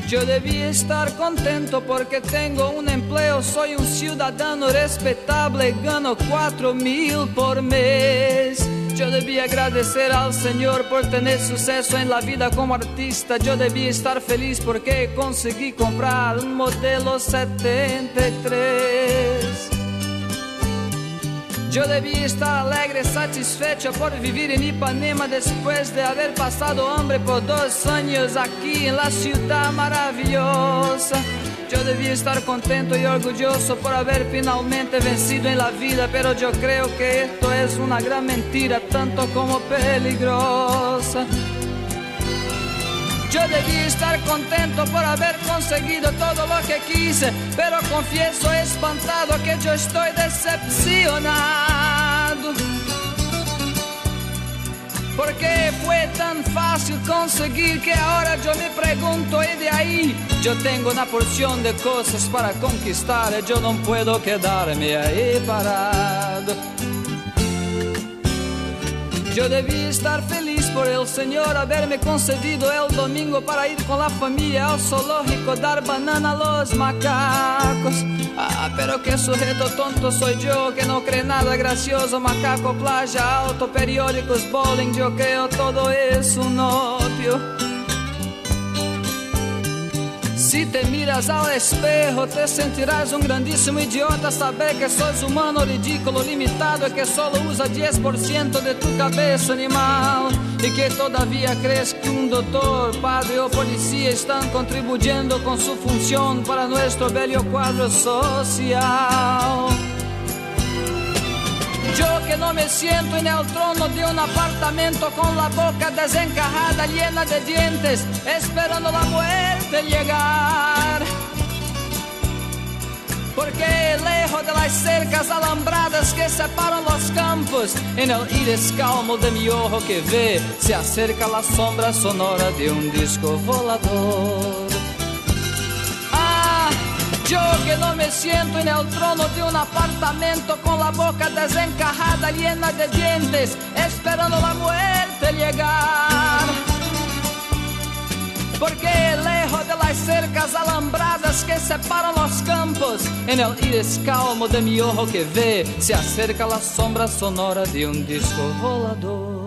Yo debía estar contento porque tengo un empleo, soy un ciudadano respetable, gano 4,000 por mes. Yo debía agradecer al Señor por tener suceso en la vida como artista. Yo debía estar feliz porque conseguí comprar un modelo 73. Yo debía estar alegre, satisfecho por vivir en Ipanema después de haber pasado hambre por 2 años aquí en la ciudad maravillosa. Yo debía estar contento y orgulloso por haber finalmente vencido en la vida, pero yo creo que esto es una gran mentira, tanto como peligrosa. Yo debía estar contento por haber conseguido todo lo que quise, pero confieso espantado que yo estoy decepcionado. Porque fue tan fácil conseguir que ahora yo me pregunto, ¿y de ahí? Yo tengo una porción de cosas para conquistar, yo no puedo quedarme ahí parado. Yo debí estar feliz por el Señor haberme concedido el domingo para ir con la familia al zoológico, dar banana a los macacos. Pero qué sujeto tonto soy yo, que no cree nada gracioso. Macaco, playa, auto, periódicos, bowling, yo creo todo es un opio. Si te miras al espejo, te sentirás un grandísimo idiota. Saber que sos humano, ridículo, limitado, y que solo usa 10% de tu cabeza animal. Y que todavía crees que un doctor, padre o policía están contribuyendo con su función para nuestro bello cuadro social. Yo que no me siento en el trono de un apartamento con la boca desencajada, llena de dientes, esperando la muerte llegar. Porque lejos de las cercas alambradas que separan los campos, en el iris calmo de mi ojo que ve, se acerca la sombra sonora de un disco volador. Yo que no me siento en el trono de un apartamento con la boca desencajada, llena de dientes, esperando la muerte llegar. Porque lejos de las cercas alambradas que separan los campos, en el iris calmo de mi ojo que ve, se acerca la sombra sonora de un disco volador.